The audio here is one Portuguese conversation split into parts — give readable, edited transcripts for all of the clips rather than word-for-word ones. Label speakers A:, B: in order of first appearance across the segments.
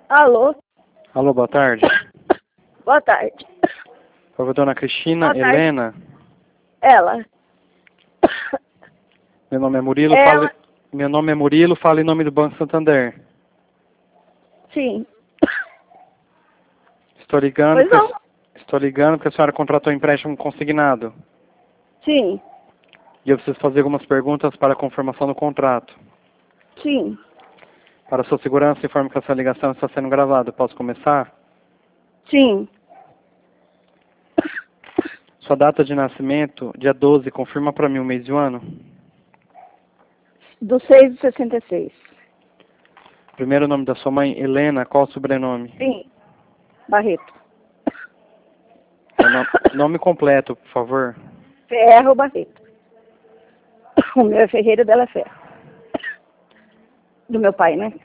A: Alô?
B: Alô, boa tarde.
A: Boa tarde.
B: Por favor, dona Cristina
A: Boa tarde.
B: Helena.
A: Ela.
B: Meu nome é Murilo,
A: Ela.
B: Meu nome é Murilo, falo em nome do Banco Santander.
A: Sim.
B: Estou ligando
A: Pois não.
B: porque a senhora contratou um empréstimo consignado.
A: Sim.
B: E eu preciso fazer algumas perguntas para a confirmação do contrato.
A: Sim.
B: Para sua segurança, informo que essa ligação está sendo gravada. Posso começar?
A: Sim.
B: Sua data de nascimento, dia 12, confirma para mim o mês e o ano.
A: Do 6/66.
B: Primeiro nome da sua mãe, Helena, qual o sobrenome?
A: Sim. Barreto.
B: Nome completo, por favor.
A: Ferro Barreto. O meu é Ferreira, dela é Ferro. Do meu pai, né?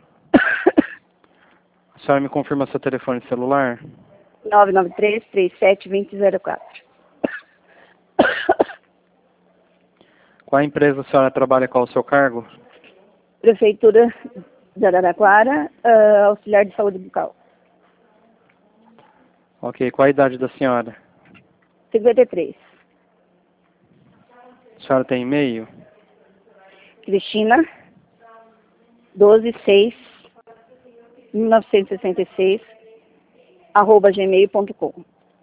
B: A senhora me confirma seu telefone celular?
A: 993-37-2004.
B: Qual empresa a senhora trabalha, qual o seu cargo?
A: Prefeitura de Araraquara, auxiliar de saúde bucal.
B: Ok, qual a idade da senhora?
A: 53.
B: A senhora tem e-mail?
A: Cristina, 12/6/1966, @gmail.com.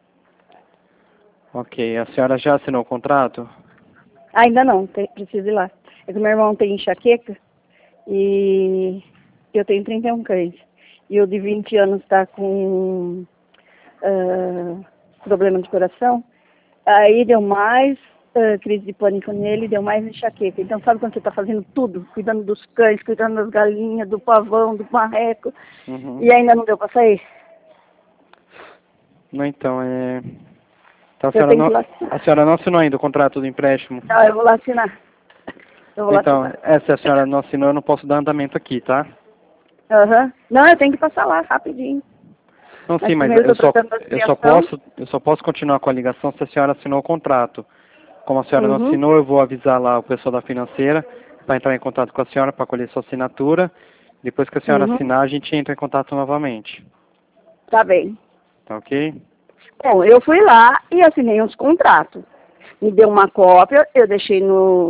B: Ok, a senhora já assinou o contrato?
A: Ainda não, preciso ir lá. É que meu irmão tem enxaqueca e eu tenho 31 cães. E o de 20 anos está com problema de coração. Aí deu mais crise de pânico nele, deu mais enxaqueca. Então sabe quando você está fazendo tudo? Cuidando dos cães, cuidando das galinhas, do pavão, do marreco.
B: Uhum.
A: E ainda não deu para sair?
B: Não, então, Então,
A: Eu tenho que ir lá assinar.
B: a senhora não assinou ainda o contrato do empréstimo?
A: Não, eu vou lá assinar. Eu vou lá
B: Então,
A: assinar.
B: se a senhora não assinou, eu não posso dar andamento aqui, tá?
A: Aham. Não, eu tenho que passar lá rapidinho.
B: Não, sim, mas
A: Primeiro eu tô tratando da criação.
B: eu só posso continuar com a ligação se a senhora assinou o contrato. Como a senhora não
A: Uhum.
B: assinou, eu vou avisar lá o pessoal da financeira para entrar em contato com a senhora para colher sua assinatura. Depois que a senhora
A: Uhum.
B: assinar, a gente entra em contato novamente.
A: Tá bem.
B: Tá ok?
A: Bom, eu fui lá e assinei uns contratos. Me deu uma cópia, eu deixei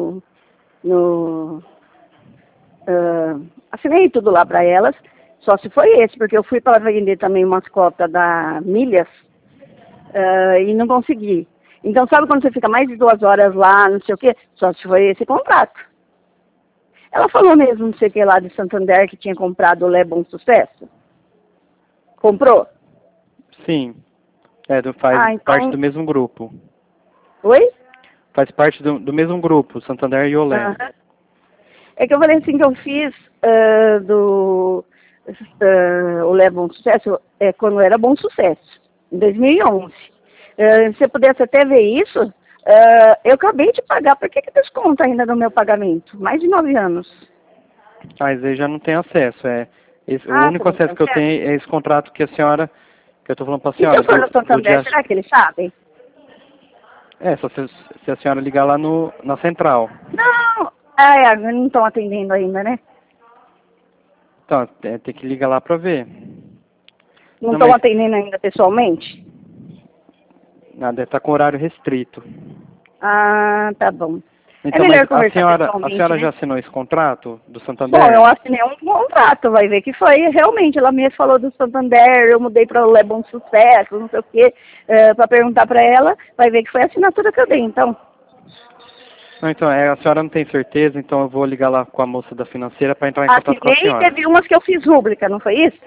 A: assinei tudo lá para elas, só se foi esse, porque eu fui para vender também umas cópias da Milhas e não consegui. Então, sabe quando você fica mais de 2 horas lá, não sei o quê? Só se foi esse contrato. Ela falou mesmo, não sei o que lá de Santander, que tinha comprado o Lé Bom Sucesso. Comprou?
B: Sim. Faz
A: Então...
B: parte do mesmo grupo.
A: Oi?
B: Faz parte do mesmo grupo, Santander e Olé.
A: Aham. É que eu falei assim que eu fiz o Lé Bom Sucesso quando era Bom Sucesso, em 2011. Se você pudesse até ver isso, eu acabei de pagar. Por que desconta ainda no meu pagamento? Mais de 9 anos.
B: Mas aí já não tem acesso. O
A: Você
B: único
A: não tem
B: acesso que eu
A: acesso?
B: tenho é esse contrato que a senhora, que eu estou falando para a
A: E se
B: senhora,
A: eu for no
B: do
A: Santander,
B: dia.
A: será que eles sabem?
B: Só se a senhora ligar lá na central.
A: Não, não estão atendendo ainda, né?
B: Então, tem que ligar lá para ver.
A: Não
B: Não,
A: estão
B: mas
A: atendendo ainda pessoalmente?
B: nada, está com horário restrito.
A: Ah, tá bom. É
B: Então, mas
A: melhor conversar
B: a
A: pessoalmente,
B: senhora
A: né?
B: já assinou esse contrato do
A: Bom, eu
B: Santander?
A: assinei um contrato, vai ver que foi realmente. Ela mesma falou do Santander, eu mudei para o É Bom Sucesso, não sei o quê, para perguntar para ela, vai ver que foi a assinatura que eu dei, então.
B: Não, então, a senhora não tem certeza, então eu vou ligar lá com a moça da financeira para entrar em contato com a
A: Assinei e
B: senhora.
A: teve umas que eu fiz rúbrica, não foi isso?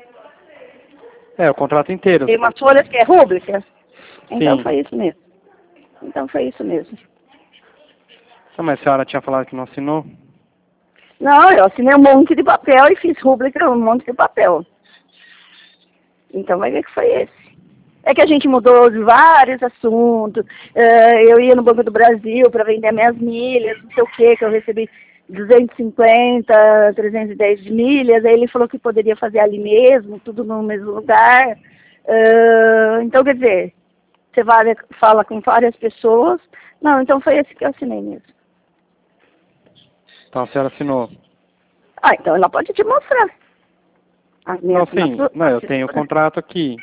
B: O contrato inteiro.
A: Tem umas folhas que é rúbrica. Então
B: Sim.
A: foi isso mesmo. Então foi isso mesmo.
B: Não, mas a senhora tinha falado que não assinou?
A: Não, eu assinei um monte de papel e fiz rúbrica um monte de papel. Então vai ver que foi esse. É que a gente mudou de vários assuntos. Eu ia no Banco do Brasil para vender minhas milhas, não sei o quê, que eu recebi 250, 310 de milhas. Aí ele falou que poderia fazer ali mesmo, tudo no mesmo lugar. Então, quer dizer, você fala com várias pessoas. Não, então foi esse que eu assinei mesmo.
B: Então a senhora assinou.
A: Então ela pode te mostrar. A minha
B: Não, sim.
A: assinatura?
B: Não, eu tenho o contrato aqui.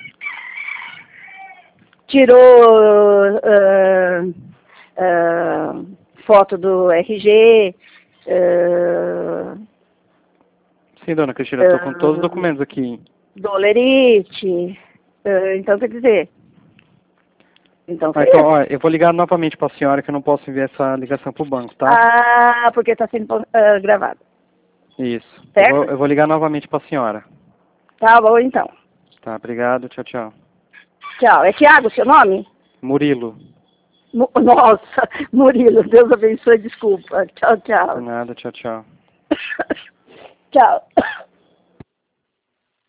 A: Tirou foto do RG.
B: Sim, dona Cristina, eu tô com todos os documentos aqui.
A: Do Olerite. Então, quer dizer... Então, foi
B: Então, ó, eu vou ligar novamente para a senhora, que eu não posso enviar essa ligação para o banco, tá?
A: Ah, porque está sendo gravado.
B: Isso.
A: Certo?
B: Eu vou ligar novamente para a senhora.
A: Tá bom, então.
B: Tá, obrigado. Tchau, tchau.
A: Tchau. É Tiago seu nome?
B: Murilo.
A: Nossa, Murilo, Deus abençoe, desculpa. Tchau, tchau.
B: De nada, tchau, tchau.
A: Tchau.